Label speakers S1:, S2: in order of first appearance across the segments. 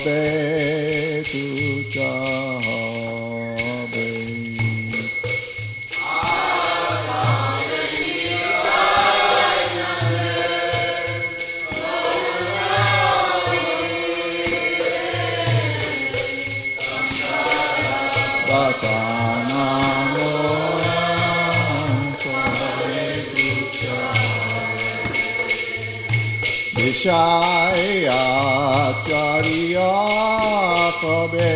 S1: be tu chabe. Vishaya Chariya Kabe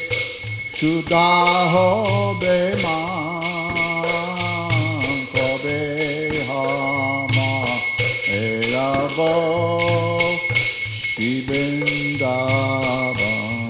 S1: Sudaho Beman Kabe Hama Erabo Shibindaban.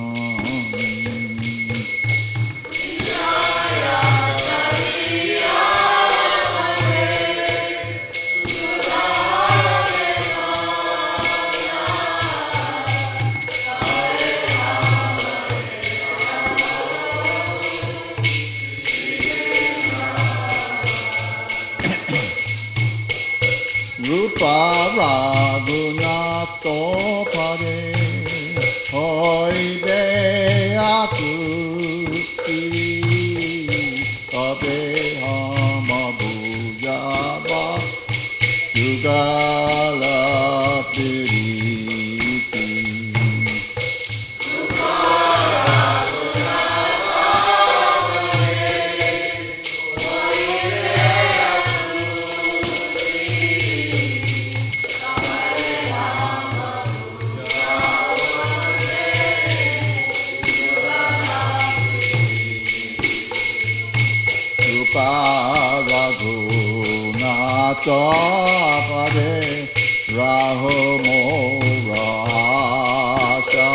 S1: Rupa Raghunato Pade Hoi De Akuti Kabe Hama Bujaba Yugala Piriti Raghunatha Pade Raho Morasha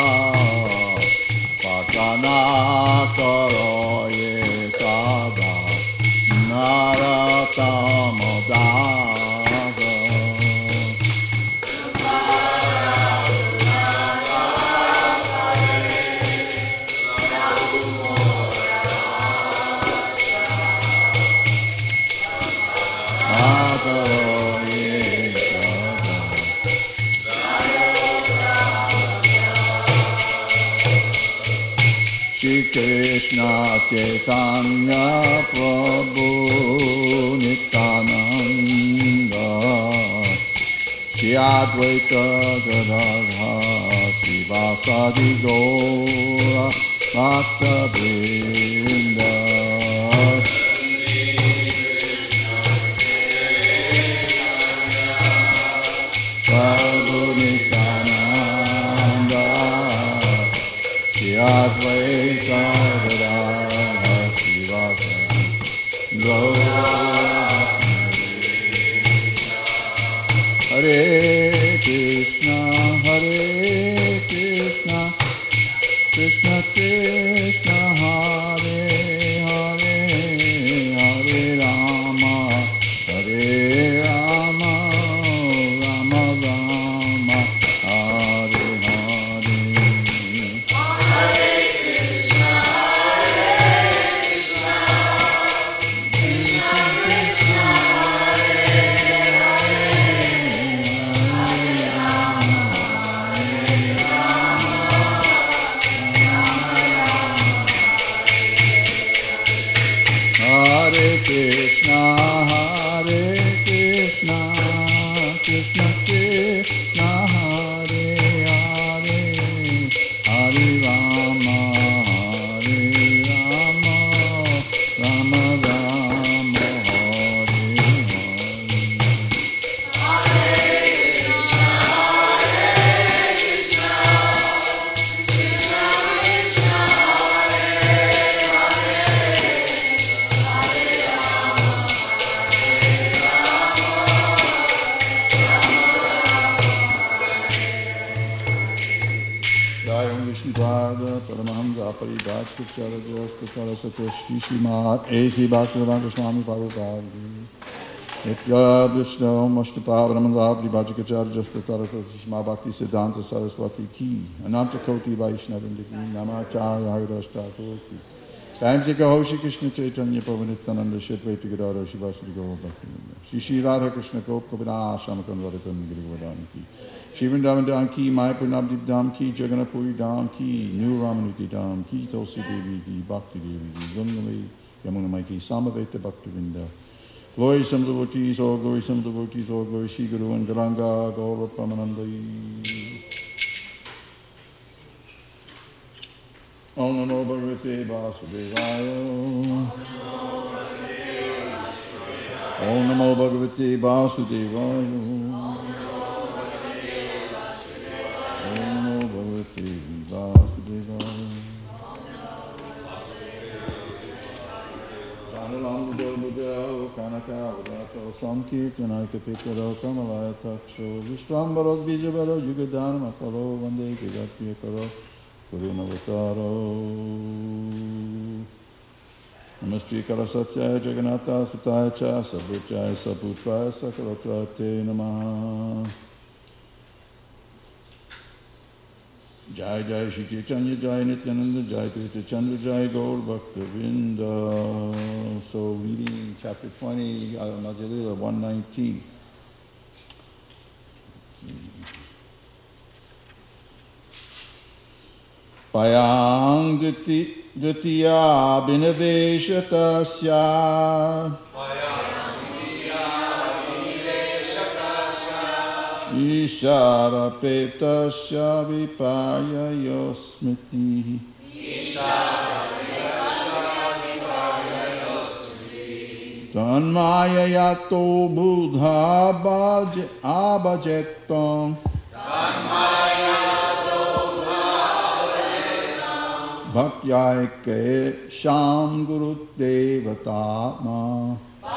S1: Patana Karoye Sada Naratamodaga Shri Krishna Chaitanya Prabhu Nityananda Shri Advaita Gadadhara Srivasadi Gaura Bhakta Vrinda Prabhu Nityananda Shri Advaita Gadadhara Srivasadi Gaura Hare Krishna Krishna Krishna Hare Hare Hare Rama Rama Rama Hare Hare Hare Krishna, Krishna Krishna, Hare Hare, Hare Rama, Rama Rama, Hare Vishnupada Paramahamsa Paribhajkacharajyastachala Satya Shri Srimad A.C. Bhaktivedanta Swami Prabhupada Nitya Vishnu Mashtapa Brahmanza Paribhajkacharajyastachala Satya Srimad Bhakti Siddhanta Saraswati Ki Ananta Koti Vaishnavindi Ki Namacharya Haridastakurti Time Jika Hoshi Krishna Chaitanya Pavanitananda Shetvaiti Gadara Shivasri Gaur Bhakti Shri Shri Radha Krishna Gop Kaviraj Shamakan Radhakan Giri Ki Shivandavan Dham ki, Mayapur Navadip Dham ki, Jagannathpuri Dham ki, New Ramanuti Dham ki, Tulsi Devi ki, Bhakti Devi ki, Gungali, Yamuna Mai ki, Samaveta Bhaktivinda. Glory some devotees, all glory some devotees, all glory Shri Guru and Garanga, Gaura Pramananda. Om Namo Bhagavate Vasudevaya. Om Namo Bhagavate Vasudevaya. Om Namo Bhagavate Vasudevaya. Kanalam Budho Kanaka Vadato Sankirtanaika Pikaro Kamalaya Taksho Vishwambaro Vijabaro Yugadana Makaro Vande Kigatya Karo Gurunavataro Namaste Karasatyaya Jagannatha Sutaya Cha Sabhuchaya Saputraya Sakaratrate Namaha. Jai Jai Shri Chaitanya Jai Nityananda Jai Tirtha Chandra Jai Gaur Bhakta Vrinda. So reading chapter 20, Madhya-lila 119. Payang Dutiya Binaveshatasya Isharapetasya Vipaya Yosmiti Tanmaya Yato Buddha Abhajetam Bhakyaike Sham Guru Devatatma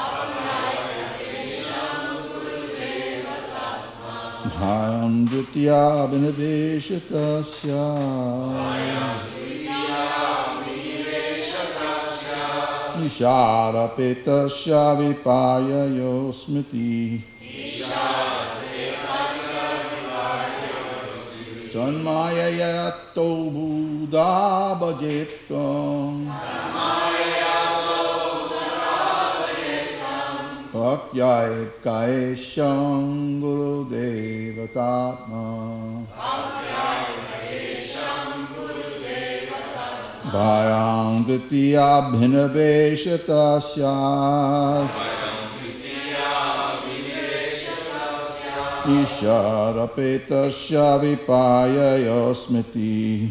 S1: Bhayam Dutya Binaveshatasya Nisharapetasya Vipaya Yosmiti Tanmaya Yato Buddha Bhajetam Bhakyaika Sham Guru Devatatma Bhayam Dutya Bhinaveshatasya Isharapetasya Vipaya Yosmiti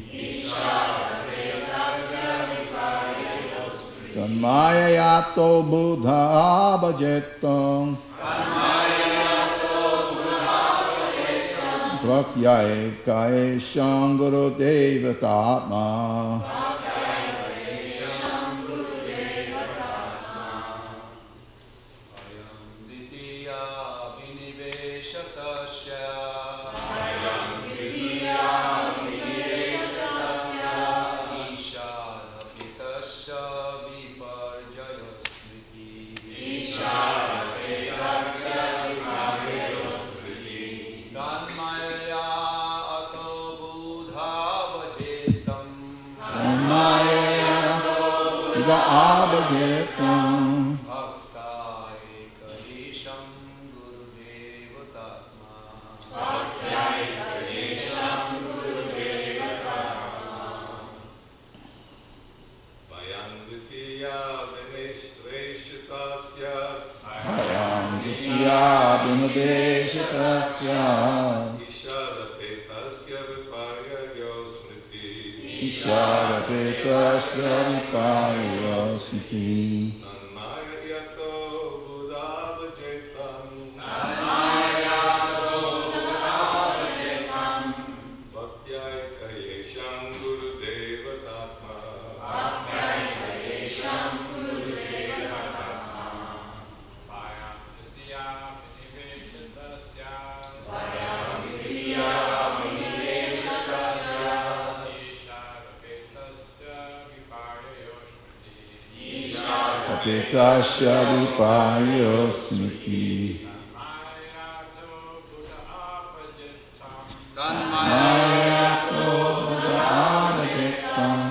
S1: Tanmaya Yato Buddha Bhajetam Bhakyaika Sham Guru Devatatma Abhajetam Bhayam Dutya Binaveshatasya Isharapetasya Vipaya Yosmiti
S2: Tanmaya Yato Buddha Bhajetam Bhakyaika Sham Guru Devatatma Bhayam Dutya Binaveshatasya
S1: Isharapetasya Vipaya Yosmiti Tanmaya Yato Buddha Bhajetam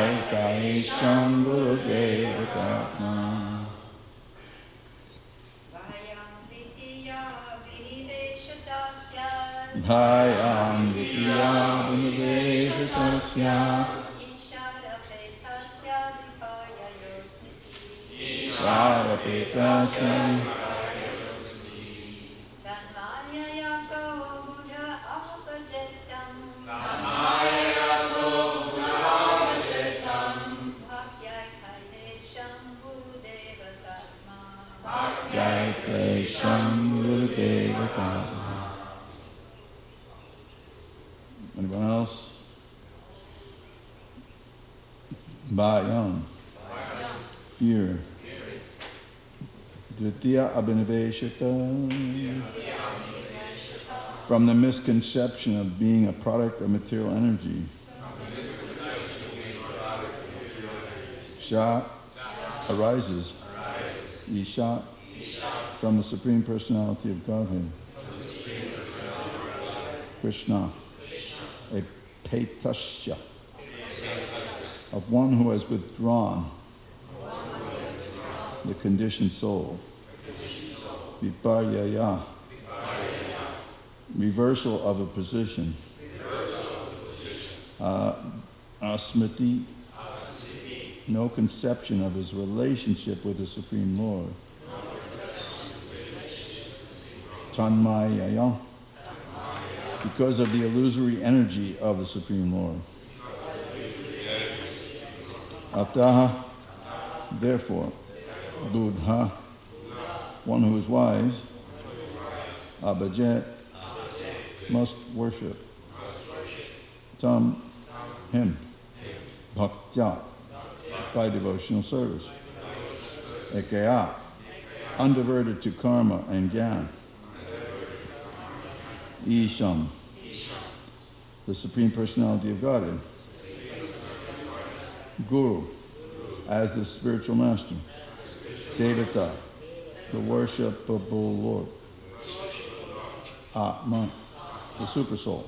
S1: Bhakyaika Sham Guru Devatatma Bhayam Vidya Bhunaveshatasya Sharapetasya Jai Krishna Gurudeva Tama. Anyone else? Bhayam. Fear. Dvitiya Abhinaveshita. From the misconception of being a product of material energy. Sha arises. Isha. From the Supreme Personality of Godhead. Krishna. A Petasya. Of one who has withdrawn the conditioned soul. Viparyaya. Reversal of a position. Asmiti. No conception of his relationship with the Supreme Lord. Tanmayaya. Because of the illusory energy of the Supreme Lord. Ataha. Therefore. Buddha. One who is wise. Abhajet. Must worship. Tam. Him. Bhaktya. By devotional service. Ekaya. Undiverted to karma and jnana. Isham. The Supreme Personality of Godhead. Guru. As the spiritual master. Devata. The worshipable Lord. Atman. The super soul.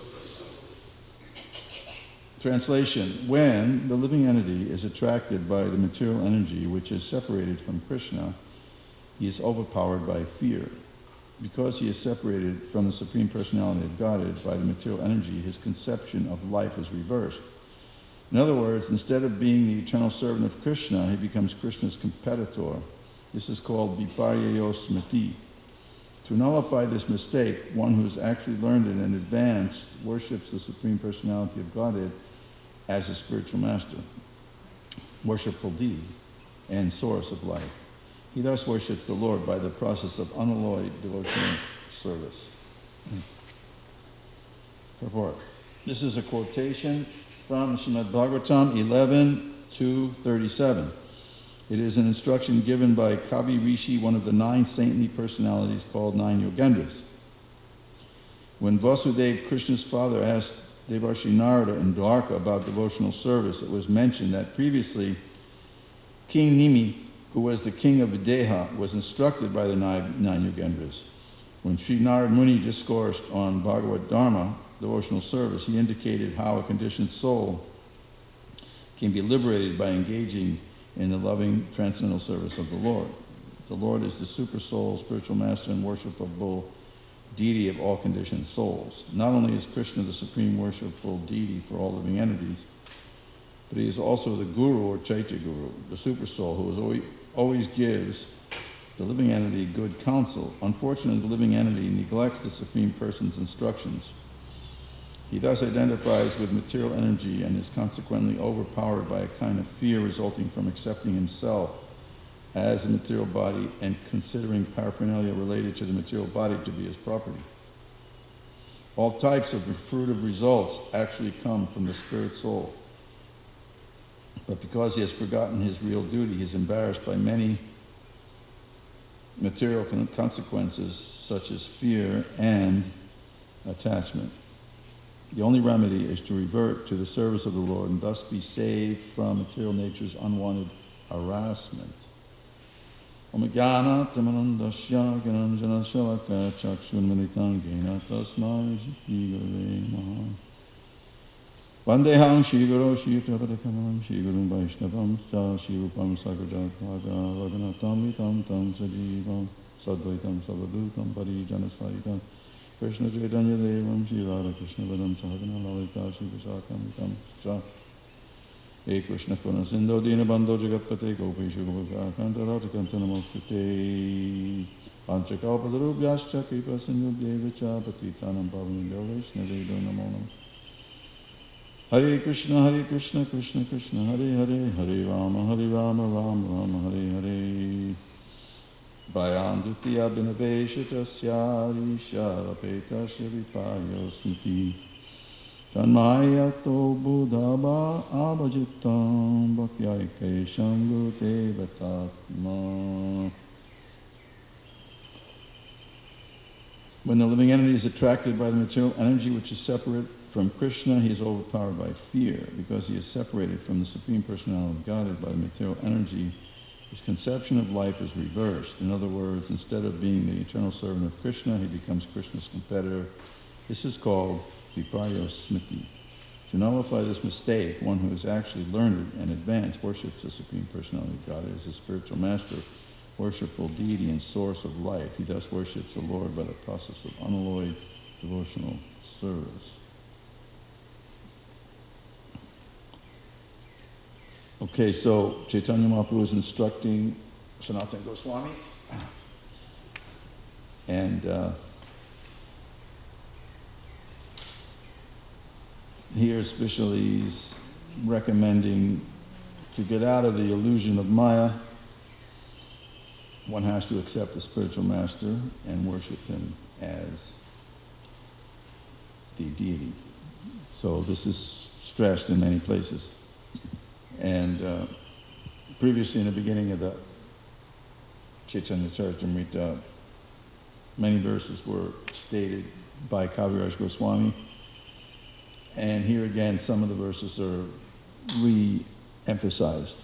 S1: Translation. When the living entity is attracted by the material energy which is separated from Krishna, he is overpowered by fear. Because he is separated from the Supreme Personality of Godhead by the material energy, his conception of life is reversed. In other words, instead of being the eternal servant of Krishna, he becomes Krishna's competitor. This is called Viparyayo Smriti. To nullify this mistake, one who is actually learned and advanced worships the Supreme Personality of Godhead as a spiritual master, worshipful deity, and source of life. He thus worships the Lord by the process of unalloyed devotional service. Purport. This is a quotation from Srimad Bhagavatam 11:2-37. It is an instruction given by Kavi Rishi, one of the 9 saintly personalities called 9 Yogendras. When Vasudeva, Krishna's father, asked Devarshi Narada in Dwarka about devotional service, it was mentioned that previously King Nimi, who was the king of Videha, was instructed by the 9 Yogendras. When Sri Narad Muni discoursed on Bhagavad Dharma, devotional service, he indicated how a conditioned soul can be liberated by engaging in the loving transcendental service of the Lord. The Lord is the super soul, spiritual master, and worshipable deity of all conditioned souls. Not only is Krishna the supreme worshipful deity for all living entities, but he is also the guru or Chaitya Guru, the super soul who always gives the living entity good counsel. Unfortunately, the living entity neglects the Supreme Person's instructions. He thus identifies with material energy and is consequently overpowered by a kind of fear resulting from accepting himself as a material body and considering paraphernalia related to the material body to be his property. All types of fruitive results actually come from the spirit soul. But because he has forgotten his real duty, he is embarrassed by many material consequences such as fear and attachment. The only remedy is to revert to the service of the Lord and thus be saved from material nature's unwanted harassment. Om Jnana Tamanandasya Gyananjana Shalaka Chakshunmanitam Gena Tasmai Shri Gurave Namaha. Vandeham Shri Guru Shri Tapadakamanam Shri Guru Vaishnavam Sa Shri Rupam Sagrajatvaja Vaganatam Vitam Tam Sajivam Sadvaitam Savadutam Parijana Saitam Krishna Chaitanya Devam Shri Radha Krishna Vadam Sahagana Lalita Shri Vishakam Cha He Krishna Purna Sindhu Dina Bandho Jagatpate Gopisha Gopika Kanta Radha Kanta Namaskute Panchakalpatarubhyascha Kripa Sindhu Devacha Patitanam Pavanindra Vaishnaveda Namo Namo Hare Krishna Krishna Krishna Hare Hare Hare Rama Rama Rama Hare Hare Vayandutya Bhinaveshatasya Isharapetasya Vipayosmiti Tanmayato Buddhava Avajitam Bhakyaikesham Gurudevatatma. When the living entity is attracted by the material energy which is separate from Krishna, he is overpowered by fear. Because he is separated from the Supreme Personality of Godhead by the material energy, his conception of life is reversed. In other words, instead of being the eternal servant of Krishna, he becomes Krishna's competitor. This is called Viparyo Smriti. To nullify this mistake, one who is actually learned and advanced worships the Supreme Personality of Godhead as his spiritual master, worshipful deity and source of life. He thus worships the Lord by the process of unalloyed devotional service. Okay, so Chaitanya Mahaprabhu is instructing Sanatana Goswami, and here especially he's recommending to get out of the illusion of Maya, one has to accept the spiritual master and worship him as the deity. So this is stressed in many places. And previously in the beginning of the Chaitanya Charitamrita, many verses were stated by Kaviraj Goswami. And here again, some of the verses are re-emphasized.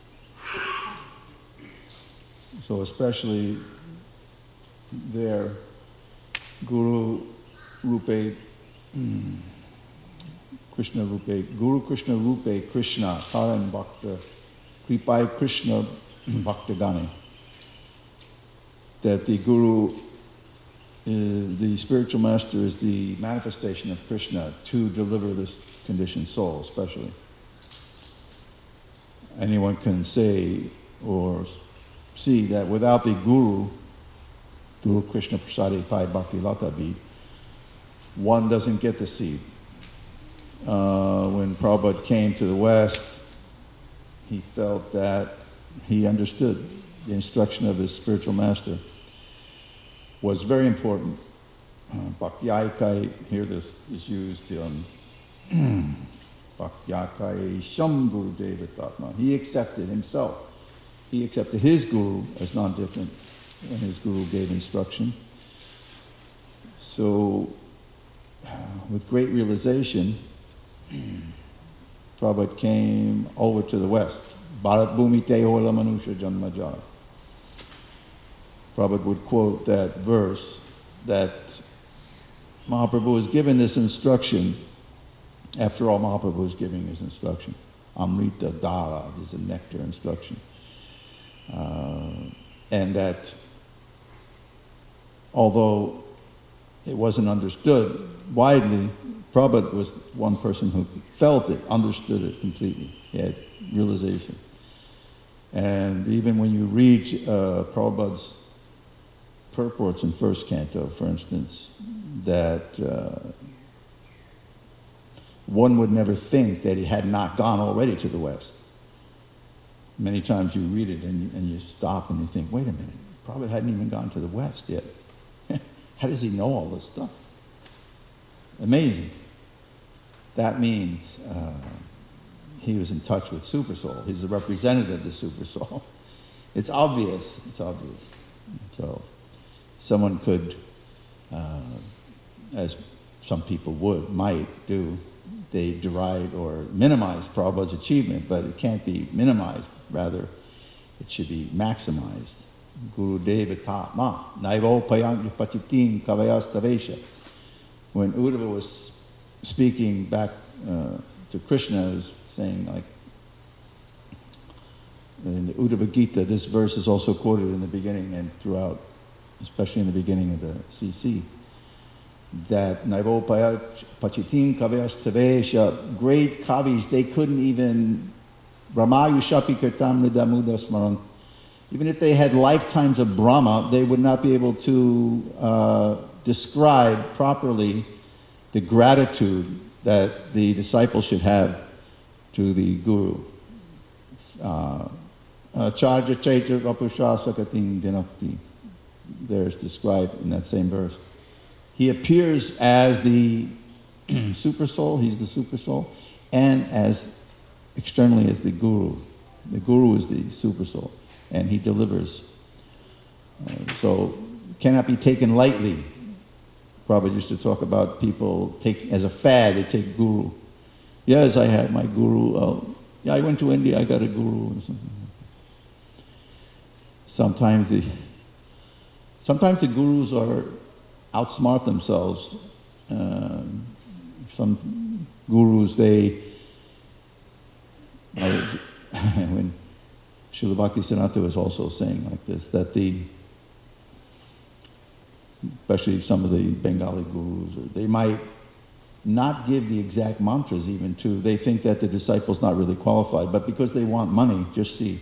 S1: So especially there, Guru Rupe Krishna Rupe, Guru Krishna Rupe Krishna, Karan Bhakta, Kripai Krishna Bhakta Gane. That the Guru, the spiritual master, is the manifestation of Krishna to deliver this conditioned soul, especially. Anyone can say or see that without the Guru, Guru Krishna Prasade Pai Bhakti Latavi, one doesn't get the seed. When Prabhupada came to the West, he felt that he understood the instruction of his spiritual master was very important. Bhakti-aikai, here this is used, Bhakti-aikai Sham Guru Devatatma. He accepted himself. He accepted his Guru as non-different when his Guru gave instruction. So, with great realization, Prabhupada came over to the West. Bharat Bhumi Te Hola Manusha Janmajar. Prabhupada would quote that verse that Mahaprabhu was given this instruction. After all, Mahaprabhu was giving his instruction. Amrita Dara is a nectar instruction. And that although it wasn't understood widely, Prabhupada was one person who felt it, understood it completely. He had realization. And even when you read Prabhupada's purports in first canto, for instance, that one would never think that he had not gone already to the West. Many times you read it and you stop and you think, wait a minute, Prabhupada hadn't even gone to the West yet. How does he know all this stuff? Amazing. That means he was in touch with Super Soul. He's a representative of the Super Soul. It's obvious. So someone could, as some people might do, they deride or minimize Prabhupada's achievement, but it can't be minimized. Rather, it should be maximized. Guru Deva Tatma, Naivo Payang Patitim Kavayastavesha. When Uddhava was speaking back to Krishna, he was saying, like, in the Uddhava Gita, this verse is also quoted in the beginning and throughout, especially in the beginning of the CC, that Naivopaya Pachitim Kavyas Tavesha, great kavis, they couldn't even, Brahmayu Shapi Kirtam Nidamuda Smaran, even if they had lifetimes of Brahma, they would not be able to describe properly the gratitude that the disciple should have to the Guru. Charja Chaitra Rapusha Sakatim Dinakti. There's described in that same verse. He appears as the super soul, he's the super soul, and as externally as the Guru. The Guru is the super soul, and he delivers. So cannot be taken lightly. Prabhupada used to talk about people take as a fad, they take Guru. Yes, I had my Guru. Yeah, I went to India, I got a Guru or something. Sometimes the Gurus outsmart themselves. Some Gurus, when Srila Bhaktisiddhanta was also saying like this, that especially some of the Bengali Gurus, they might not give the exact mantras even to, they think that the disciple's not really qualified, but because they want money, just see,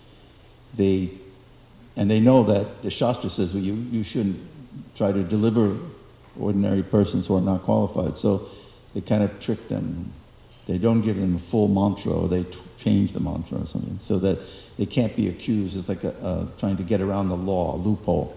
S1: and they know that the Shastra says, well, you shouldn't try to deliver ordinary persons who are not qualified. So they kind of trick them. They don't give them a full mantra, or they change the mantra or something, so that they can't be accused. It's like trying to get around the law, a loophole.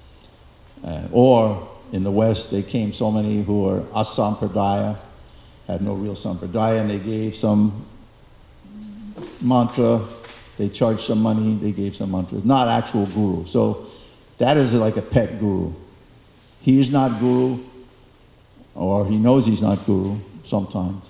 S1: Or in the West, they came so many who were asampradaya, had no real sampradaya, and they gave some mantra. They charged some money, they gave some mantras, not actual Guru. So that is like a pet Guru. He is not Guru, or he knows he's not Guru sometimes.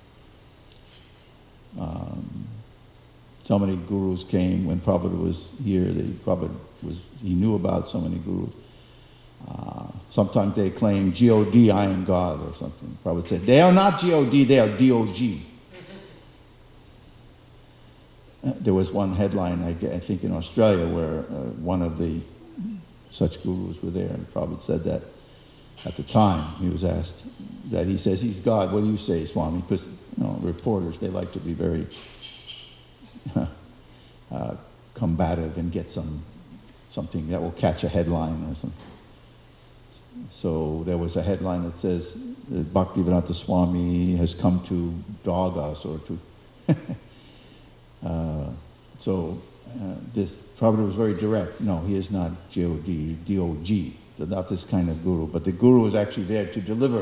S1: So many Gurus came when Prabhupada was here. He knew about so many Gurus. Sometimes they claim G.O.D., I am God, or something. Prabhupada said, they are not G.O.D., they are D.O.G. There was one headline, I think in Australia, where one of the such gurus were there, and Prabhupada said that at the time he was asked, that he says, he's God, what do you say, Swami? Because reporters, they like to be very combative and get something that will catch a headline or something. So there was a headline that says, Bhaktivedanta Swami has come to dog us, or to... this Prabhupada was very direct. No, he is not G.O.D., D.O.G., not this kind of guru. But the guru is actually there to deliver.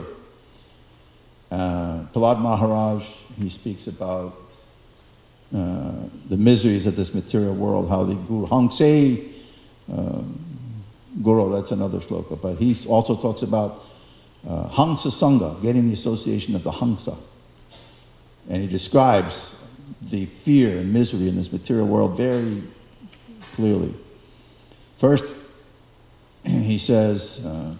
S1: Prahlad Maharaj, he speaks about the miseries of this material world, how the guru, Hangse Guru, that's another sloka, but he also talks about Hangsa Sangha, getting the association of the Hangsa. And he describes the fear and misery in this material world very clearly. First, he says,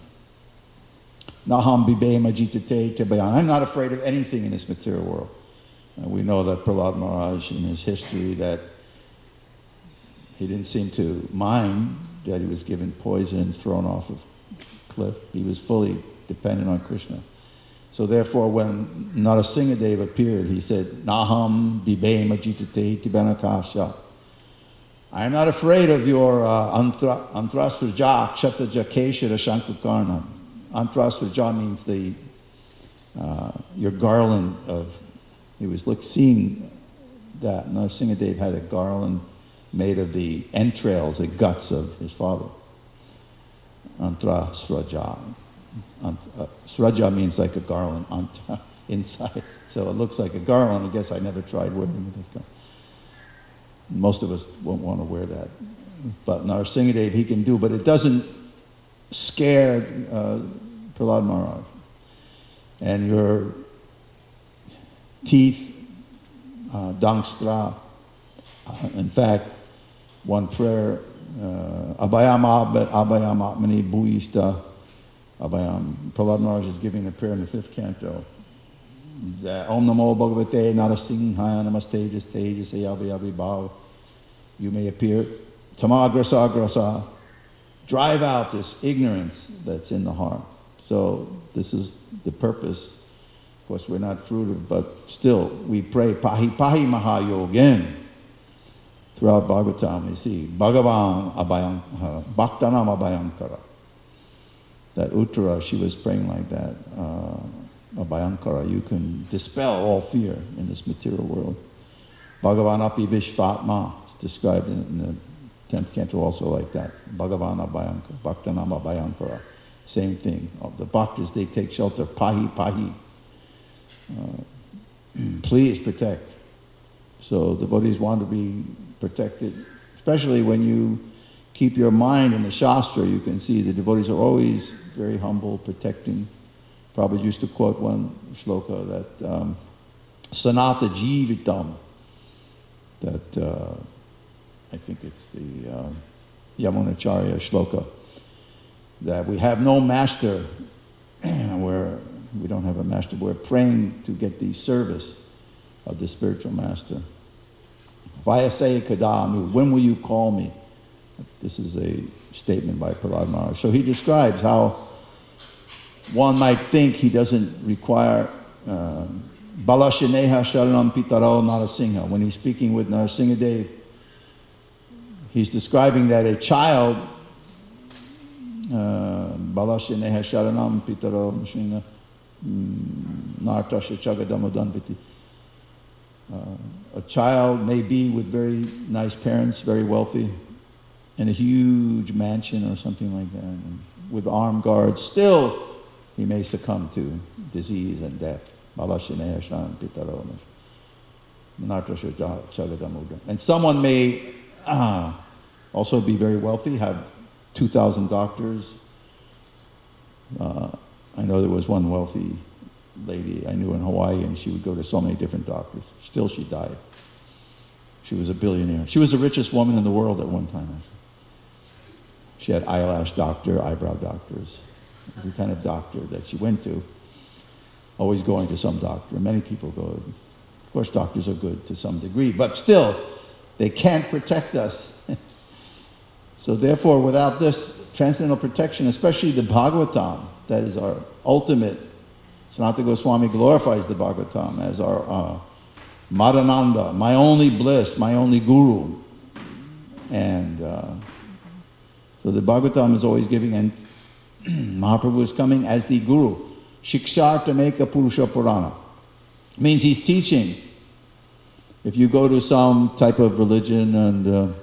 S1: Naham bibe majitate tebayan. I'm not afraid of anything in this material world. We know that Prahlad Maharaj, in his history, that he didn't seem to mind that he was given poison and thrown off a cliff. He was fully dependent on Krishna. So therefore, when Narasimhadev appeared, he said, Naham bibe majitate tibanakasha. I am not afraid of your antrasraja kshataja keshara shankukarna. Antrasraja means your garland of, he was seeing that Narasimhadev had a garland made of the entrails, the guts of his father. Antrasraja. Sraja means like a garland inside. So it looks like a garland. I guess I never tried wearing it. Most of us won't want to wear that. But Narasimhadev, he can do, but it doesn't scare Prahlad Maharaj. And your teeth, dangstra. In fact, one prayer, Abhayam Atmani Bhuista. Abhayam. Prahlad Maharaj is giving a prayer in the 5th canto. Om Namo Bhagavate Narasimhaya Namaste Tejas Yavi Bhav. You may appear. Tamagrasa Agrasa. Drive out this ignorance that's in the heart. So this is the purpose. Of course, we're not fruitive, but still, we pray Pahi Pahi Mahayogin. Throughout Bhagavatam, we see Bhagavan Abhayankara, Bhaktanam Abhayankara. That Uttara, she was praying like that. Abhayankara, you can dispel all fear in this material world. Bhagavan Api Vishvatma, it's described in the 10th canto also like that. Bhagavan Abhayankara, Bhaktanam Abhayankara. Same thing. The bhaktas, they take shelter. Pahi Pahi. Please protect. So devotees want to be protected, especially when you keep your mind in the Shastra. You can see the devotees are always very humble, protecting. Prabhupada used to quote one shloka that Sanata Jivitam, that I think it's the Yamunacharya shloka, that we have no master, we don't have a master. We're praying to get the service of the spiritual master. Vayasaya Kadanu, when will you call me? This is a statement by Prahlad Maharaj. So he describes how one might think he doesn't require Balashineha Sharanam Pitaro Narasingha. When he's speaking with Narasimhadev, he's describing that a child, Balashineha Sharanam Pitaro Mashina Nartasha Chagadamodanviti. A child may be with very nice parents, very wealthy, in a huge mansion or something like that, and with armed guards. Still, he may succumb to disease and death. And someone may also be very wealthy, have 2,000 doctors. I know there was one wealthy lady I knew in Hawaii, and she would go to so many different doctors. Still, she died. She was a billionaire. She was the richest woman in the world at one time. She had eyelash doctor, eyebrow doctors, every kind of doctor that she went to, always going to some doctor. Many people go. Of course, doctors are good to some degree, but still, they can't protect us. So therefore, without this transcendental protection, especially the Bhagavatam, that is our ultimate, Sanatana Goswami glorifies the Bhagavatam as our Madhananda, my only bliss, my only guru. And so the Bhagavatam is always giving, and Mahaprabhu is coming as the guru. Shikshartameka Purusha Purana. Means he's teaching. If you go to some type of religion and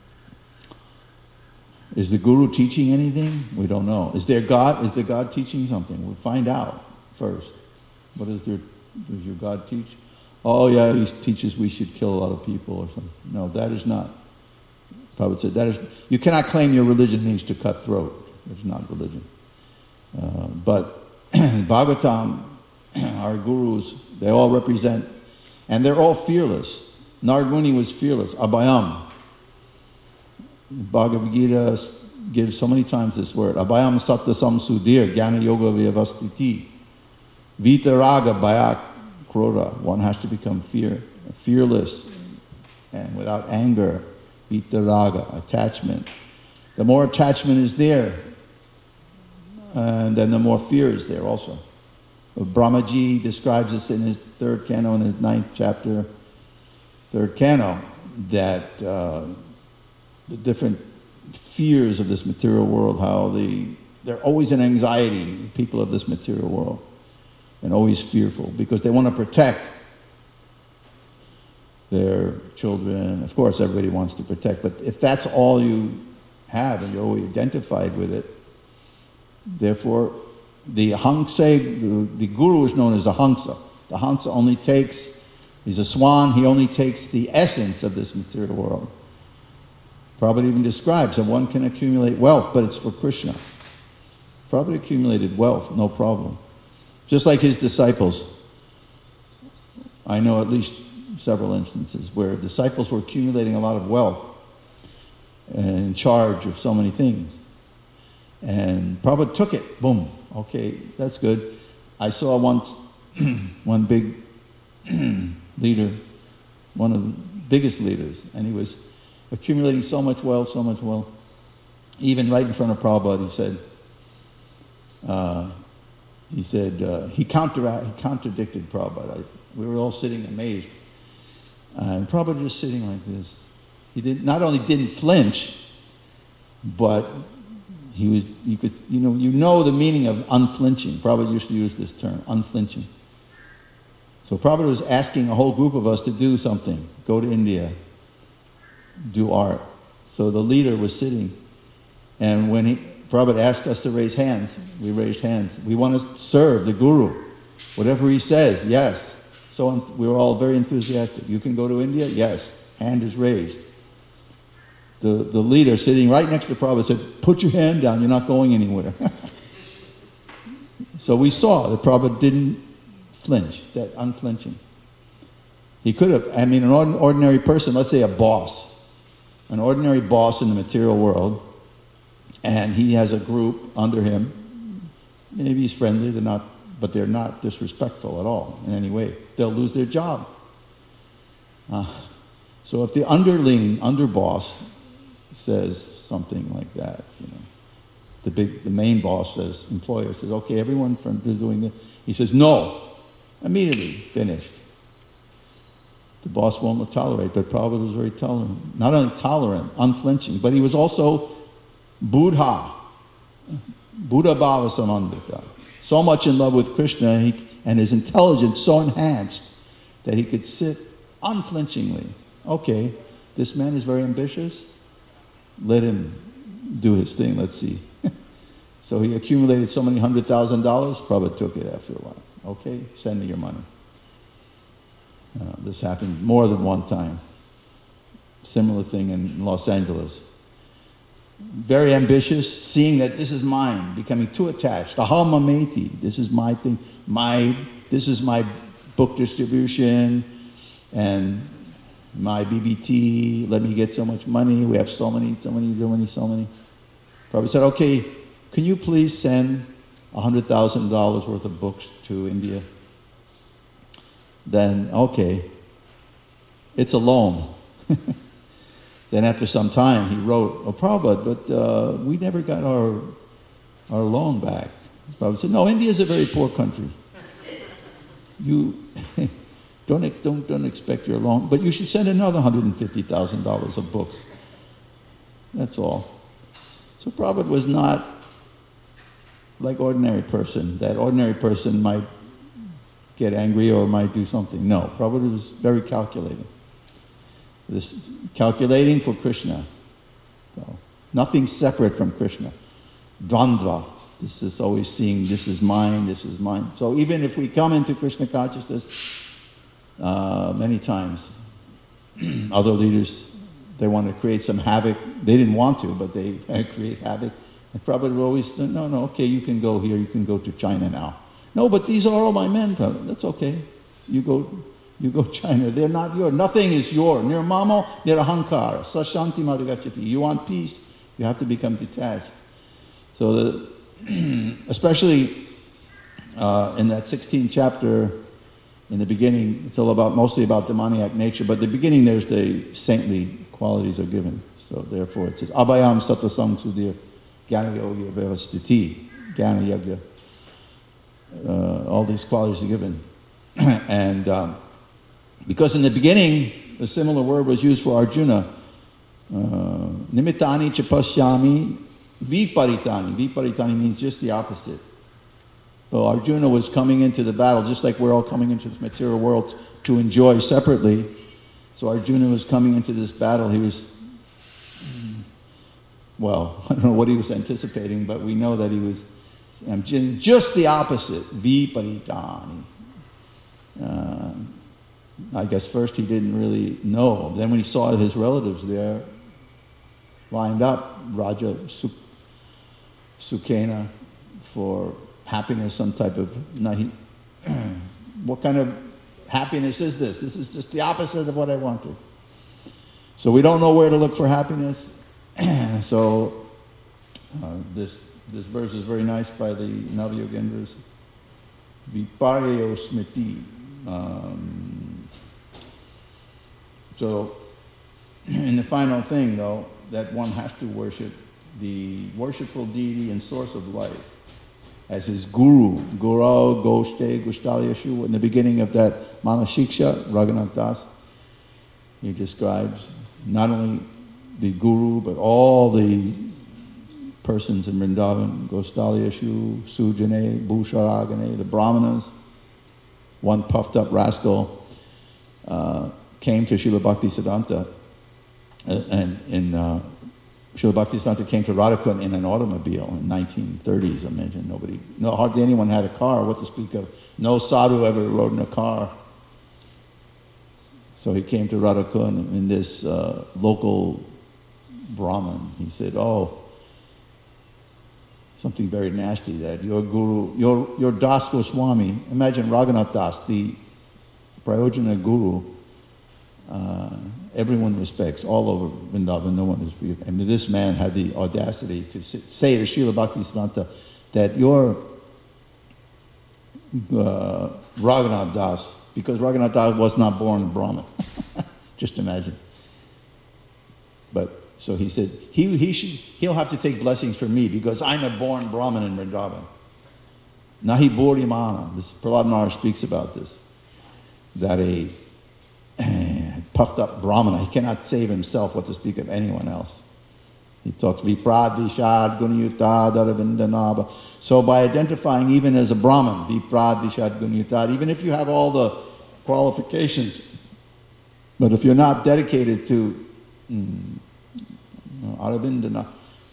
S1: is the guru teaching anything? We don't know. Is there God? Is the God teaching something? We'll find out first. What does your God teach? Oh yeah, he teaches we should kill a lot of people or something. No, that is not. Prabhupada said that is. You cannot claim your religion means to cut throat. It's not religion. But Bhagavatam, our gurus, they all represent, and they're all fearless. Narguni was fearless. Abhayam. Bhagavad Gita gives so many times this word. Abhayam satta samsudir jnana yoga vyavastiti. Vitaraga bhayak krodha. One has to become fearless and without anger. Vitaraga, attachment. The more attachment is there, and then the more fear is there also. Brahmaji describes this in his 3rd canto, in his 9th chapter, 3rd canto, that the different fears of this material world, how they're always in anxiety, people of this material world, and always fearful, because they want to protect their children. Of course, everybody wants to protect, but if that's all you have and you're always identified with it, therefore, the Hamsa, the guru is known as a Hamsa. The Hamsa only takes, he's a swan, he only takes the essence of this material world. Prabhupada even describes that one can accumulate wealth, but it's for Krishna. Prabhupada accumulated wealth, no problem. Just like his disciples. I know at least several instances where disciples were accumulating a lot of wealth and in charge of so many things. And Prabhupada took it, boom, okay, that's good. I saw once one big leader, one of the biggest leaders, and he was accumulating so much wealth. Even right in front of Prabhupada, he said, he said, he contradicted Prabhupada. We were all sitting amazed. And Prabhupada just sitting like this. He not only didn't flinch, but you know the meaning of unflinching. Prabhupada used to use this term, unflinching. So Prabhupada was asking a whole group of us to do something. Go to India, do art. So the leader was sitting, and when Prabhupada asked us to raise hands, we raised hands. We want to serve the Guru. Whatever he says, yes. So we were all very enthusiastic. You can go to India? Yes. Hand is raised. The leader sitting right next to Prabhupada said, put your hand down, you're not going anywhere. So we saw that Prabhupada didn't flinch, that unflinching. He could have, an ordinary person, let's say a boss, an ordinary boss in the material world, and he has a group under him. Maybe he's friendly, but they're not disrespectful at all in any way. They'll lose their job. So if the underboss says something like that, the main boss says, employer says, okay, everyone is doing this. He says, no, immediately finished. The boss won't tolerate, but Prabhupada was very tolerant. Not only tolerant, unflinching, but he was also Buddha Bhava Samandita. So much in love with Krishna and his intelligence so enhanced that he could sit unflinchingly. Okay, this man is very ambitious. Let him do his thing, let's see. So he accumulated so many $100,000, Prabhupada took it after a while. Okay, send me your money. This happened more than one time. Similar thing in Los Angeles. Very ambitious, seeing that this is mine, becoming too attached. Aham mameti, this is my thing, this is my book distribution, and my BBT, let me get so much money, we have so many. Prabhupada said, okay, can you please send $100,000 worth of books to India? Then, okay, it's a loan. Then after some time he wrote, oh Prabhupada, but we never got our loan back. Prabhupada said, no, India is a very poor country. You don't expect your loan, but you should send another $150,000 of books. That's all. So Prabhupada was not like ordinary person. That ordinary person might get angry or might do something. No, Prabhupada was very calculating. This calculating for Krishna. So, nothing separate from Krishna. Dvandva. This is always seeing this is mine, this is mine. So even if we come into Krishna consciousness, many times, other leaders, they want to create some havoc. They didn't want to, but they create havoc. And Prabhupada would always say, no, okay, you can go here, you can go to China now. No, but these are all my men, Prabhupada. That's okay. You go China. They're not yours. Nothing is yours. Nirmamo, nirahankara. Sashanti madhagachati. You want peace, you have to become detached. So especially in that 16th chapter, in the beginning, it's all mostly about demoniac nature, but at the beginning there's the saintly qualities are given. So therefore it says, Abhayam satasam sudhir jnana yoga vyavastiti. Jnana yoga. All these qualities are given. And because in the beginning, a similar word was used for Arjuna. Nimittani chapasyami viparitani. Viparitani means just the opposite. So Arjuna was coming into the battle, just like we're all coming into this material world to enjoy separately. So Arjuna was coming into this battle. He was, well, I don't know what he was anticipating, but we know that he was just the opposite. Viparitani. I guess first he didn't really know. Then when he saw his relatives there, lined up, Raja Sukena, for happiness, some type of... what kind of happiness is this? This is just the opposite of what I wanted. So we don't know where to look for happiness. So this verse is very nice by the Navayogendras. Viparyo smiti. So in the final thing, though, that one has to worship the worshipful deity and source of life as his guru, Guru Goshte Gushtalyashu. In the beginning of that Manashiksha, Raghunath Das, he describes not only the guru, but all the persons in Vrindavan, Gostalyashu, Sujane, Bhusharagane, the brahmanas. One puffed up rascal came to Srila Bhaktisiddhanta, and Srila Bhaktisiddhanta came to Radhakund in an automobile in 1930s. Imagine hardly anyone had a car, what to speak of. No sadhu ever rode in a car. So he came to Radhakund, and this local Brahmin, he said, "Oh, something very nasty, that your guru, your Das Goswami," imagine Raghunath Das, the Prayojana guru, everyone respects, all over Vrindavan, no one is, I mean, this man had the audacity to say to Srila Bhaktisiddhanta that your Raghunath Das, because Raghunath Das was not born a Brahmin, just imagine. But so he said, he'll have to take blessings from me because I'm a born Brahmin in Vrindavan. Nahi Bodhimana, this Prahlad Maharaj speaks about this, that a puffed up Brahmana, he cannot save himself, what to speak of anyone else. He talks Vipradvishad Gunyuta Daravindanaba. So by identifying even as a Brahmin, Vipradvishad Gunyuta, even if you have all the qualifications, but if you're not dedicated to Aravindana,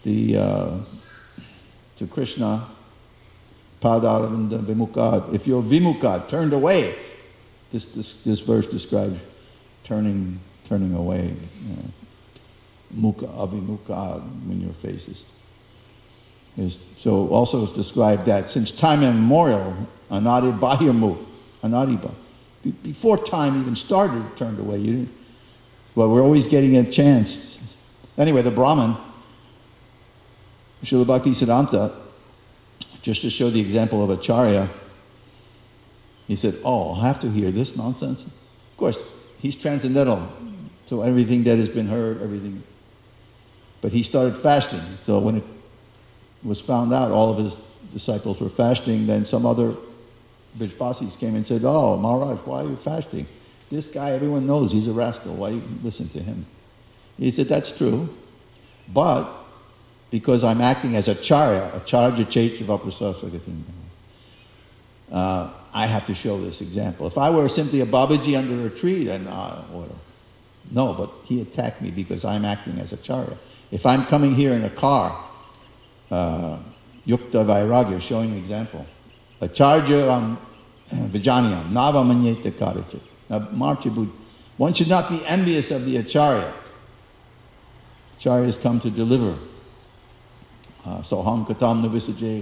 S1: to Krishna, Padaravinda Vimukad, if you're Vimukad, turned away, this verse describes turning away. Mukha avimukha, when your face is. So also it's described that since time immemorial, anadi bahyamukh, anadiba, before time even started, turned away. Well, we're always getting a chance. Anyway, the Brahmin, Srila Bhaktisiddhanta, just to show the example of Acharya, he said, "Oh, I'll have to hear this nonsense." Of course, he's transcendental, so everything that has been heard, everything. But he started fasting. So when it was found out all of his disciples were fasting, then some other Vrijbasis came and said, "Oh, Maharaj, why are you fasting? This guy, everyone knows he's a rascal. Why you listen to him?" He said, "That's true, but because I'm acting as Acharya Chaitya Vaprasasagatim, I have to show this example. If I were simply a Babaji under a tree, then no, but he attacked me because I'm acting as Acharya. If I'm coming here in a car, Yukta Vairagya, showing an example. Acharya Vijanyam, Nava Manyeta Karachit. Now, Marchibud, one should not be envious of the Acharya. Acharyas come to deliver. Soham Katam Navisajay,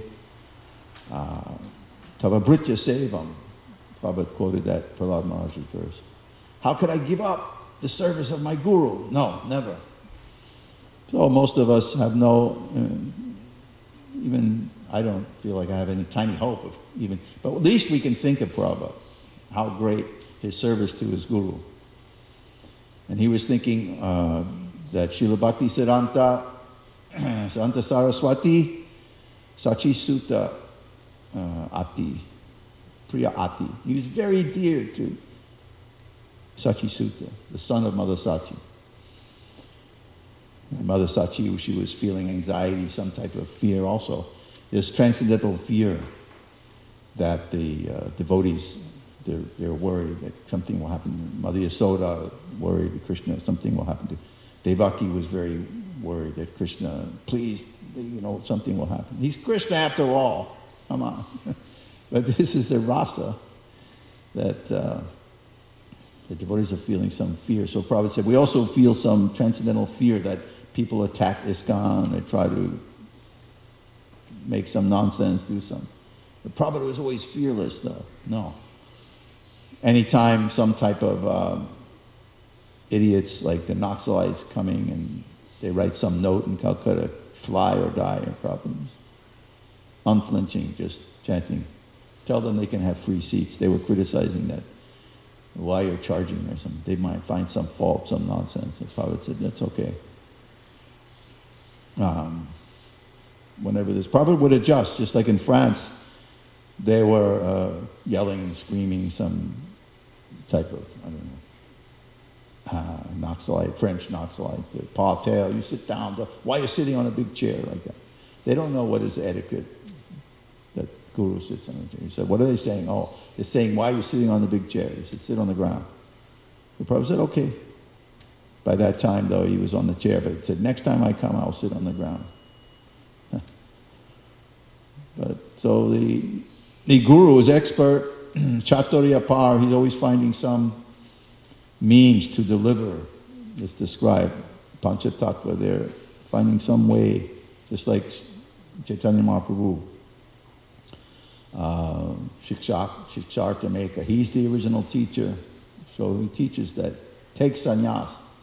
S1: Tavabritya Sevam. Prabhupada quoted that Prahlad Maharaj's verse. How could I give up the service of my guru? No, never. So most of us have no, even I don't feel like I have any tiny hope of even, but at least we can think of Prabhupada, how great his service to his guru. And he was thinking that Srila Bhaktisiddhanta Santa Saraswati Sachi Sutta Ati, Priya Ati. He was very dear to Sachi Sutta, the son of Mother Sachi. And Mother Sachi, she was feeling anxiety, some type of fear also. There's transcendental fear that the devotees, they're worried that something will happen. Mother Yasoda worried that Krishna, something will happen to. Devaki was very worried that Krishna, please, something will happen. He's Krishna after all. Come on. But this is a rasa that the devotees are feeling some fear. So Prabhupada said, we also feel some transcendental fear that people attack ISKCON, they try to make some nonsense, do some. But Prabhupada was always fearless though. No. Anytime some type of idiots like the Naxalites coming and they write some note in Calcutta, fly or die, or problems. Unflinching, just chanting. Tell them they can have free seats. They were criticizing that. Why you're charging or something. They might find some fault, some nonsense. And Prabhupada said, that's okay. Whenever this, Prabhupada would adjust, just like in France, they were yelling and screaming some type of, I don't know, Naxalite, French Naxalite, Paul Tail, you sit down, why are you sitting on a big chair like that? They don't know what is etiquette that Guru sits on a chair. He said, what are they saying? Oh, they're saying, why are you sitting on the big chair? He said, sit on the ground. The Prabhupada said, okay. By that time, though, he was on the chair, but he said, next time I come, I'll sit on the ground. But so the Guru is expert, Chaturya Par, he's always finding some means to deliver. It's described, Panchatattva, they're finding some way, just like Chaitanya Mahaprabhu. Shikshartameka, he's the original teacher, so he teaches that take sannyas.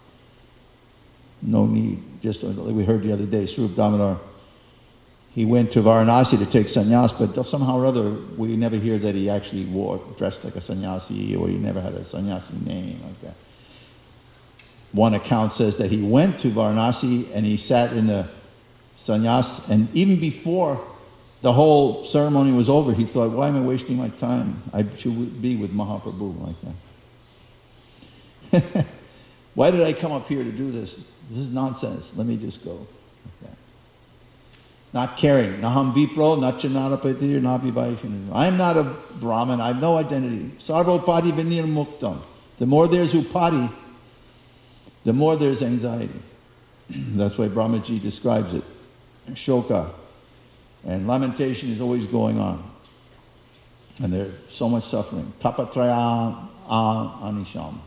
S1: No need, just like we heard the other day, Swarup Damodar, he went to Varanasi to take sannyas, but somehow or other we never hear that he actually dressed like a sannyasi, or he never had a sannyasi name like that. One account says that he went to Varanasi and he sat in the sannyas, and even before the whole ceremony was over, he thought, why am I wasting my time? I should be with Mahaprabhu like that. Why did I come up here to do this? This is nonsense. Let me just go like that. Not caring. Naham vipro, nachanarapati, napi vaishnava. I am not a Brahmin. I have no identity. Sarvopadi vinir muktam. The more there's upadi, the more there's anxiety. That's why Brahmaji describes it. Shoka. And lamentation is always going on. And there's so much suffering. Tapatraya anisham.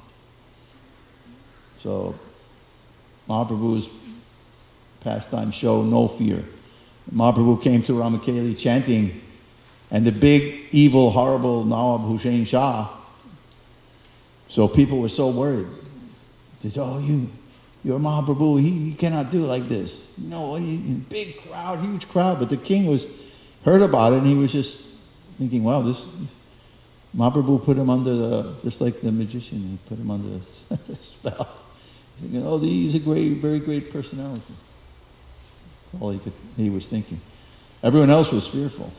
S1: So, Mahaprabhu's pastime show no fear. Mahaprabhu came to Ramakeli chanting, and the big, evil, horrible Nawab Hussain Shah, so people were so worried. They said, oh, you're Mahaprabhu, he cannot do like this. No, big crowd, huge crowd, but the king heard about it, and he was just thinking, wow, this, Mahaprabhu put him under just like the magician, he put him under the spell. Thinking, oh, he's a very great personality. That's all he was thinking. Everyone else was fearful.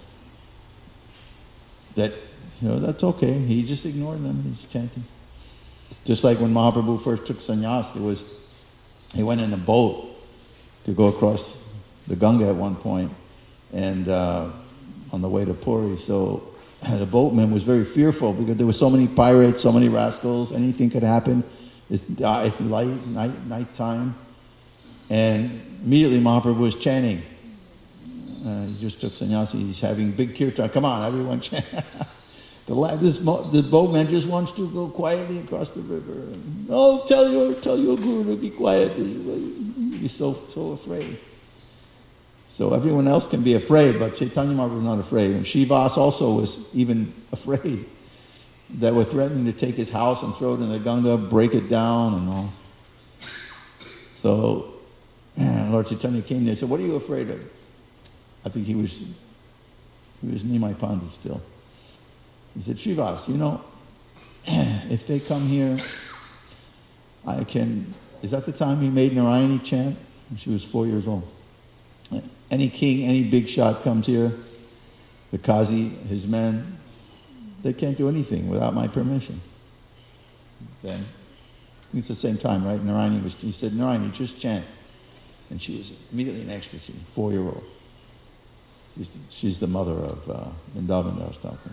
S1: That, that's okay. He just ignored them. He's chanting. Just like when Mahaprabhu first took sannyas, he went in a boat to go across the Ganga at one point, and on the way to Puri. So the boatman was very fearful because there were so many pirates, so many rascals. Anything could happen. It's night time, and immediately Mahaprabhu was chanting. He just took sannyasi. He's having big kirtan. Come on, everyone chant. The boatman just wants to go quietly across the river. Oh, tell your guru to be quiet. He's so afraid. So everyone else can be afraid, but Chaitanya Mahaprabhu was not afraid. And Shivas also was even afraid. That were threatening to take his house and throw it in the Ganga, break it down and all. So Lord Chaitanya came there and said, what are you afraid of? I think he was Nimai Pandit still. He said, Srivas, if they come here, is that the time he made Narayani chant? She was 4 years old. Any king, any big shot comes here, the Qazi, his men, they can't do anything without my permission. Then, it's the same time, right? He said, Narayani, just chant. And she was immediately in ecstasy, 4-year-old. She's the mother of Vrindavan Das Thakur.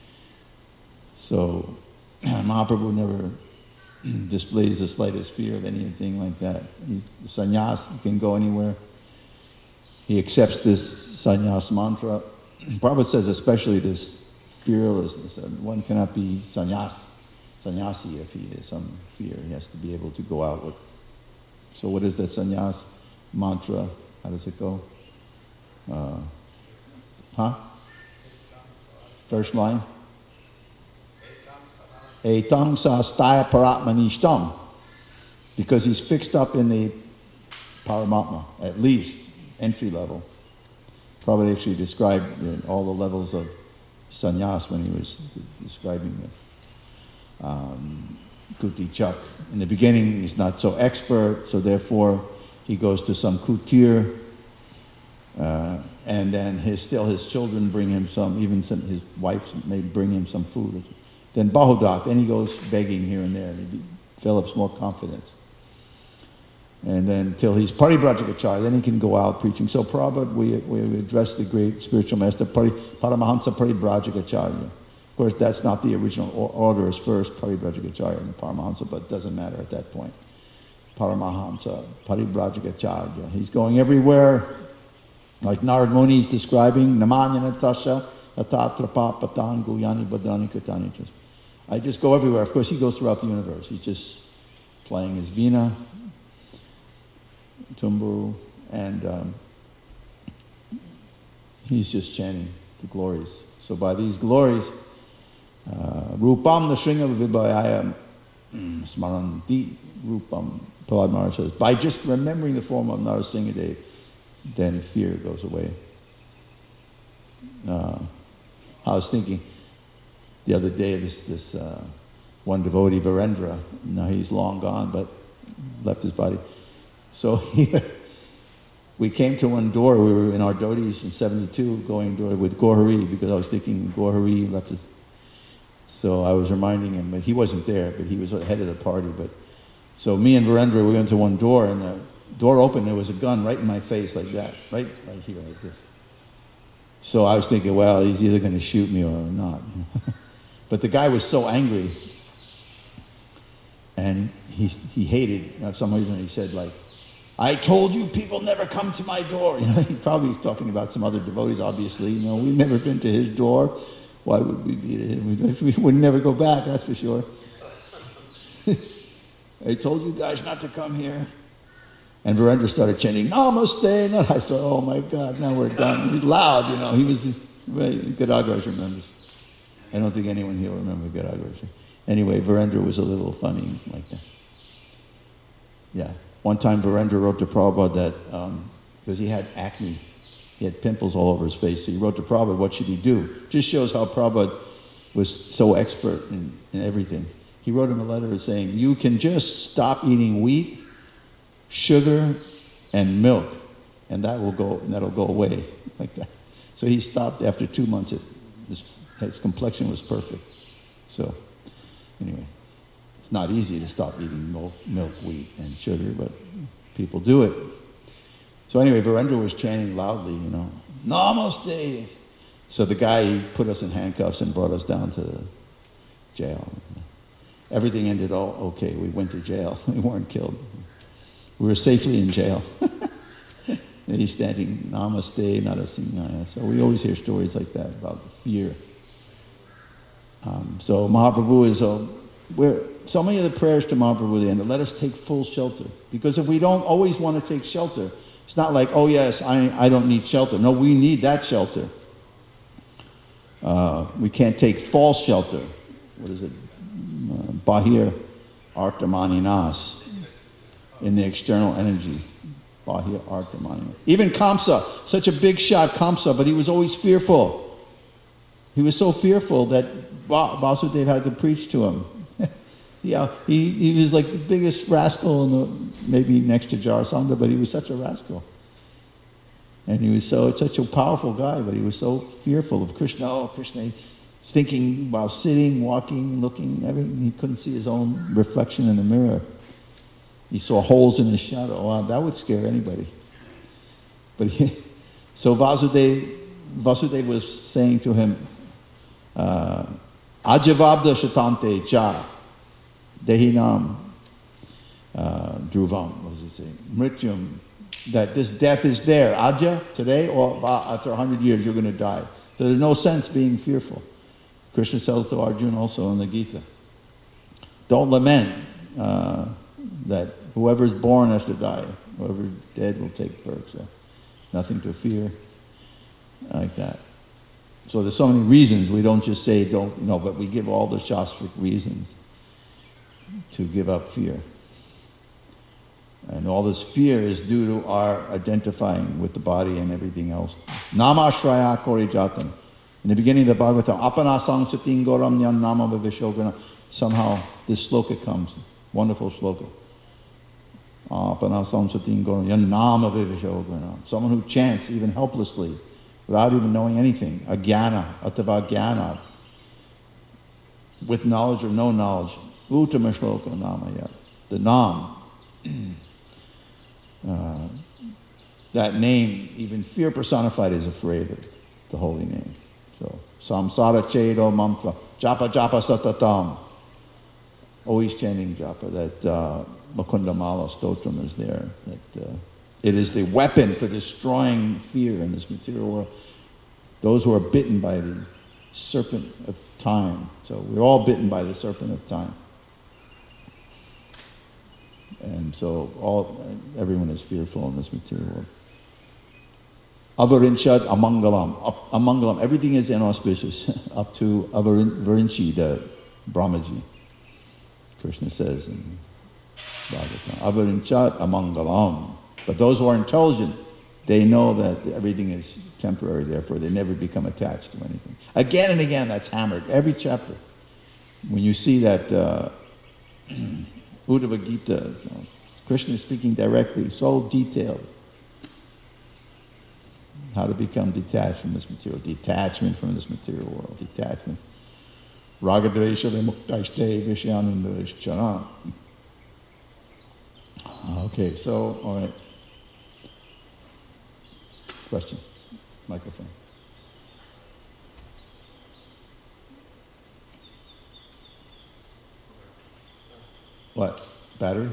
S1: So, Mahaprabhu never displays the slightest fear of anything like that. He's sannyas, he can go anywhere. He accepts this sannyas mantra. Prabhupada says especially this fearlessness. One cannot be sannyasi if he has some fear. He has to be able to go out with. So what is that sannyas mantra? How does it go? First line. Etam sastaya paratmanishtam. Because he's fixed up in the Paramatma, at least entry level. Prabhupada actually described all the levels of sannyas when he was describing it. Kuti Chak. In the beginning, he's not so expert, so therefore he goes to some kutir, And then his children bring him some, even his wife may bring him some food. Then Bahudak, then he goes begging here and there, and he develops more confidence. And then till he's Paribrajacacharya, then he can go out preaching. So Prabhupada, we address the great spiritual master, Paramahamsa Paribrajacacharya. Of course, that's not the original order, is first Paribrajacacharya and Paramahamsa, but it doesn't matter at that point. Paramahamsa Paribrajacacharya. He's going everywhere, like Narad Muni is describing, Namanyana Tasha Atatrapa Patan Guyani Badani Katani. I just go everywhere. Of course, he goes throughout the universe. He's just playing his Veena, Tumburu, and he's just chanting the glories. So by these glories, Rupam Nashringa Vibhayaya Smaranti Rupam, Prahlad Maharaj says, by just remembering the form of Narasimhadev, then fear goes away. I was thinking the other day, this one devotee, Virendra, now he's long gone, but left his body. So we came to one door. We were in our Dodis in 72, going door with Gaurhari, because I was thinking Gaurhari left his. So I was reminding him, but he wasn't there, but he was head of the party. But so me and Virendra, we went to one door, and the door opened. There was a gun right in my face, like that, right here, like this. So I was thinking, well, he's either going to shoot me or not. But the guy was so angry, and he hated. For some reason, he said, like, I told you people never come to my door. He probably was talking about some other devotees, obviously. We've never been to his door. Why would we be to him? We would never go back, that's for sure. I told you guys not to come here. And Virendra started chanting, Namaste. No. I thought, oh my God, now we're done. He's loud, He was, Gadagraj remembers. I don't think anyone here will remember Gadagraj. Anyway, Virendra was a little funny like that. Yeah. One time Virendra wrote to Prabhupada that, because he had acne, he had pimples all over his face, so he wrote to Prabhupada, what should he do? Just shows how Prabhupada was so expert in everything. He wrote him a letter saying, you can just stop eating wheat, sugar, and milk, and that'll go away, like that. So he stopped after 2 months. His complexion was perfect. So, anyway. It's not easy to stop eating milk, wheat, and sugar, but people do it. So anyway, Virendra was chanting loudly, Namaste. So the guy, he put us in handcuffs and brought us down to the jail. Everything ended all okay. We went to jail. We weren't killed. We were safely in jail. And he's chanting Namaste, Narasimhaya. So we always hear stories like that about fear. So Mahaprabhu is so many of the prayers to Mahaprabhu, they end, let us take full shelter. Because if we don't always want to take shelter, it's not like, oh yes, I don't need shelter. No, we need that shelter. We can't take false shelter. What is it? Bahir Artamaninas. In the external energy. Bahir Artamaninas. Even Kamsa, such a big shot Kamsa, but he was always fearful. He was so fearful that Vasudeva had to preach to him. Yeah, he was like the biggest rascal maybe next to Jarasandha, but he was such a rascal. And he was such a powerful guy, but he was so fearful of Krishna. Oh, Krishna, he's thinking while sitting, walking, looking, everything. He couldn't see his own reflection in the mirror. He saw holes in his shadow. Wow, that would scare anybody. But so Vasudeva was saying to him, Ajavabda Shatante Cha. Dehinam Dhruvam, what does it say? Mrityum, that this death is there. Aja, today, or after 100 years you're going to die. There's no sense being fearful. Krishna tells to Arjuna also in the Gita. Don't lament that whoever's born has to die. Whoever's dead will take birth. So nothing to fear like that. So there's so many reasons. We don't just say but we give all the Shastric reasons to give up fear. And all this fear is due to our identifying with the body and everything else. Namashraya kori jatam. In the beginning of the Bhagavatam, apanasang sating goram nyan nama vivishogana. Somehow this sloka comes. Wonderful sloka. Someone who chants even helplessly, without even knowing anything. Agyana, atava gyana, with knowledge or no knowledge. Uttama shloka namaya. The nam. That name, even fear personified, is afraid of the holy name. So, samsara chedo mantra, japa japa satatam. Always chanting japa. That Mukundamala Stotram is there. That it is the weapon for destroying fear in this material world. Those who are bitten by the serpent of time. So we're all bitten by the serpent of time. And so everyone is fearful in this material world. Avarinchad amangalam. Amangalam. Everything is inauspicious up to Avarinchi, the Brahmaji. Krishna says in Bhagavatam. Avarinchat amangalam. But those who are intelligent, they know that everything is temporary, therefore they never become attached to anything. Again and again, that's hammered. Every chapter. When you see that Uddhava Gita, Krishna is speaking directly, so detailed. How to become detached from this material. Detachment from this material world. Detachment. Ragadvesha vimuktaiste vishyanandavishchana. Okay, so, all right. Question. Microphone. What? Battery?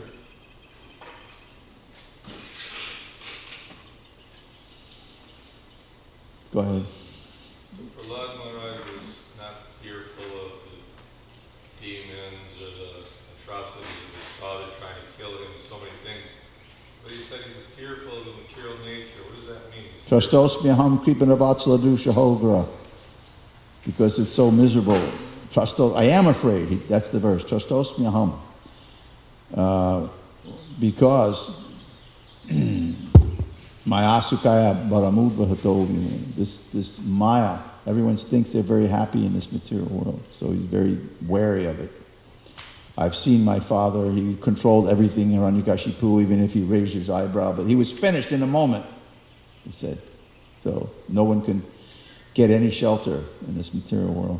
S1: Go ahead.
S2: Prahlad Maharaj was not fearful of the demons or the atrocities of his father trying to kill him and so many things. But he said he's fearful of the material nature. What does that mean?
S1: Trastosmyaham kripanavatsladusha hogra. Because it's so miserable. I am afraid. That's the verse. Trastosmyaham. Because Maya Sukaya Baramudvahatovim. This Maya, everyone thinks they're very happy in this material world, so he's very wary of it. I've seen my father, he controlled everything in Hiranyakashipu, even if he raised his eyebrow, but he was finished in a moment, he said. So no one can get any shelter in this material world.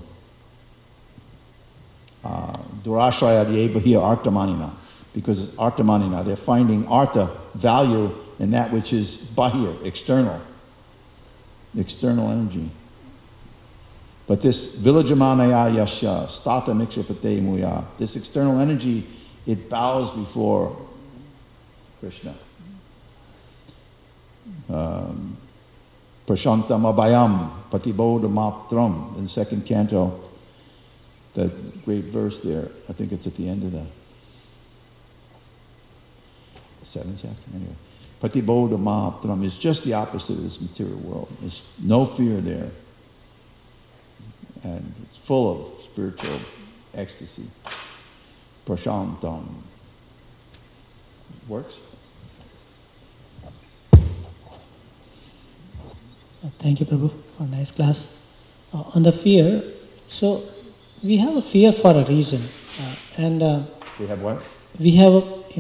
S1: Durashraya Dyebahiya Artamanina. Because it's Artamanina, they're finding Artha, value, in that which is Bahir, external energy. But this Vilajamanaya Yasha, Stata Mikshapate Muya, this external energy, it bows before Krishna. Prashantam Abhayam, Patibodha Matram, in the second canto, that great verse there, I think it's at the end of the 7th chapter, anyway. Patibodha Matram is just the opposite of this material world. There's no fear there. And it's full of spiritual ecstasy. Prashantam. Works?
S3: Thank you, Prabhu, for a nice class. On the fear, so we have a fear for a reason.
S1: We have what?
S3: We have,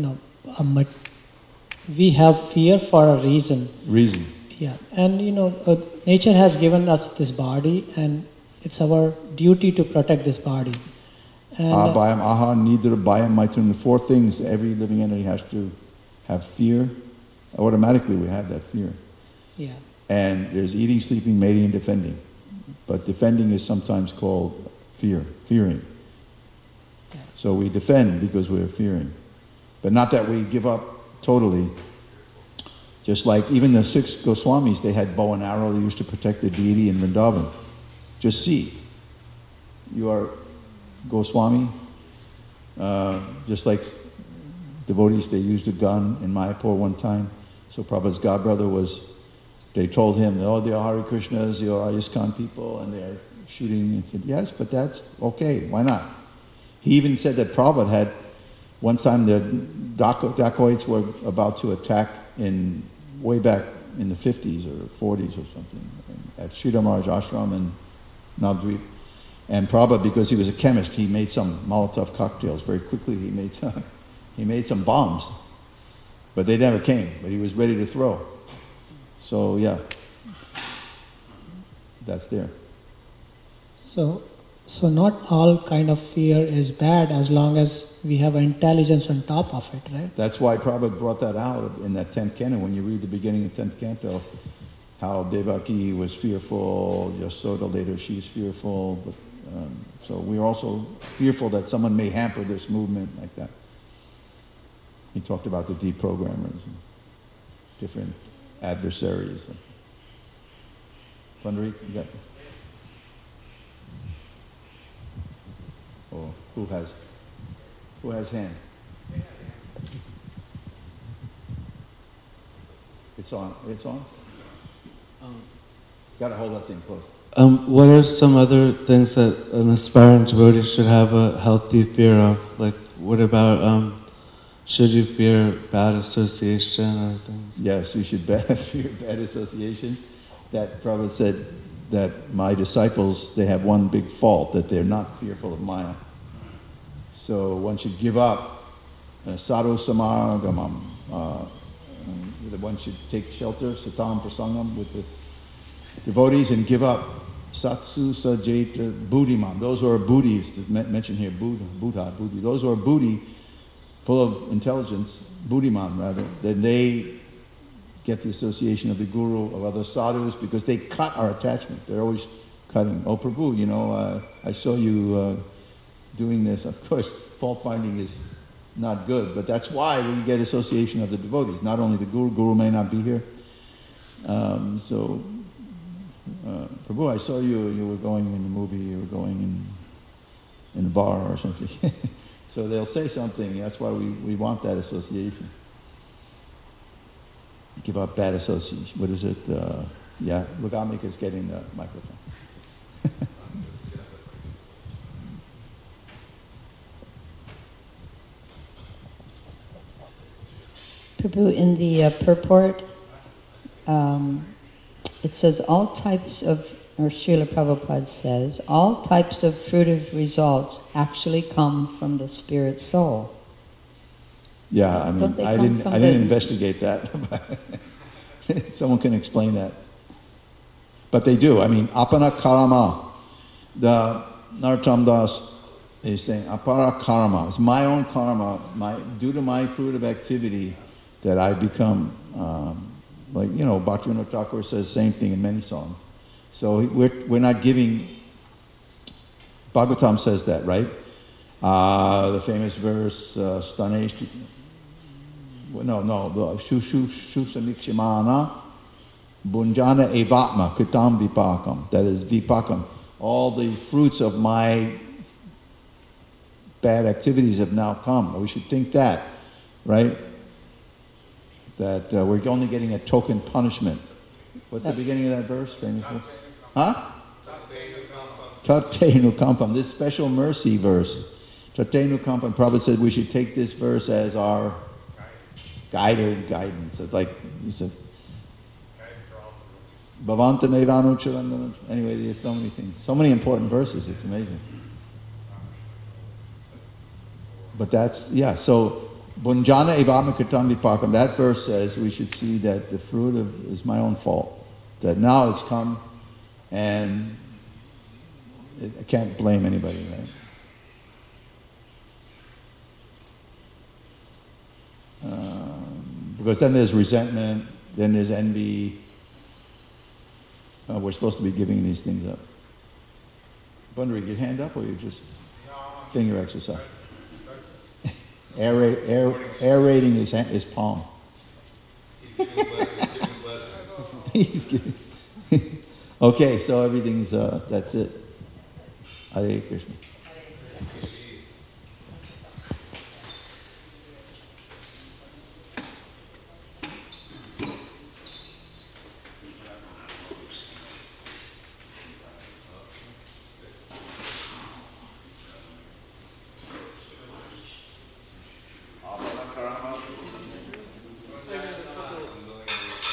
S3: we have fear for a reason.
S1: Reason.
S3: Yeah, and nature has given us this body, and it's our duty to protect this body.
S1: Abhayam, aha, nidra, bhayam, maitram, the 4 things every living entity has to have fear. Automatically we have that fear.
S3: Yeah.
S1: And there's eating, sleeping, mating, and defending. But defending is sometimes called fearing.
S3: Yeah.
S1: So we defend because we're fearing. But not that we give up totally. Just like even the 6 Goswamis, they had bow and arrow, they used to protect the deity in Vrindavan. Just see, you are Goswami, just like devotees, they used a gun in Mayapur one time. So Prabhupada's godbrother they told him, oh, they are Hare Krishnas, they are ISKCON people, and they are shooting. He said, yes, but that's okay, why not? He even said that Prabhupada had, one time the dacoits were about to attack way back in the 50s or 40s or something, at Sridhar Maharaj Ashram in Navadvip. And Prabhupada, because he was a chemist, he made some Molotov cocktails. Very quickly he made some bombs. But they never came, but he was ready to throw. So yeah, that's there.
S3: So not all kind of fear is bad as long as we have intelligence on top of it, right?
S1: That's why Prabhupada brought that out in that 10th canto. When you read the beginning of 10th canto, how Devaki was fearful, Yasoda later, she's fearful. But, so we're also fearful that someone may hamper this movement like that. He talked about the deprogrammers and different adversaries. Pundarik, you got? Oh, who has hand? It's on. It's on. Gotta hold that thing close.
S4: What are some other things that an aspiring devotee should have a healthy fear of? Like, what about, should you fear bad association or things?
S1: Yes, you should fear bad association. That Prabhupada said that my disciples, they have one big fault, that they're not fearful of Maya. So one should give up sadhu samagamam. One should take shelter, satam prasangam, with the devotees and give up satsu sajeta buddhiman. Those who are buddhis, mentioned here, buddha, buddhi. Those who are buddhi, full of intelligence, buddhiman rather, then they get the association of the guru, of other sadhus, because they cut our attachment. They're always cutting. Oh Prabhu, you know, I saw you doing this. Of course, fault finding is not good, but that's why we get association of the devotees. Not only the guru may not be here. Prabhu, I saw you were going in the movie, you were going in a bar or something. So they'll say something, that's why we want that association. Give up bad association. What is it? Yeah, Lugamik is getting the microphone.
S5: Prabhu, in the purport, it says all types of, or Srila Prabhupada says, all types of fruitive results actually come from the spirit soul.
S1: Yeah, I mean, I didn't investigate that. Someone can explain that. But they do. I mean, apana karma. The Narottam Das is saying, apara karma. It's my own karma, due to my fruitive activity, that I become, like, you know, Bhaktivinoda Thakur says the same thing in many songs. So we're not giving, Bhagavatam says that, right? The famous verse, Stanesh, the Shushu Samikshimana, Bunjana Evatma, Kritam Vipakam, that is Vipakam. All the fruits of my bad activities have now come. We should think that, right? That we're only getting a token punishment. What's the beginning of that verse? Famously? Huh? Tate Nukampam. This special mercy verse. Tate Nukampam. Prabhupada said we should take this verse as our guidance. It's like, it's a Bhavanta Nevanu Charandanam. Anyway, there's so many things. So many important verses. It's amazing. But that's, yeah, so Bunjana Evama Kritam Vipakam, that verse says we should see that the fruit is my own fault. That now it's come and I can't blame anybody, right? Because then there's resentment, then there's envy. We're supposed to be giving these things up. Bundari, your hand up or you just finger exercise? Aerating his palm. He's giving. Okay, so everything's, that's it. Hare Krishna.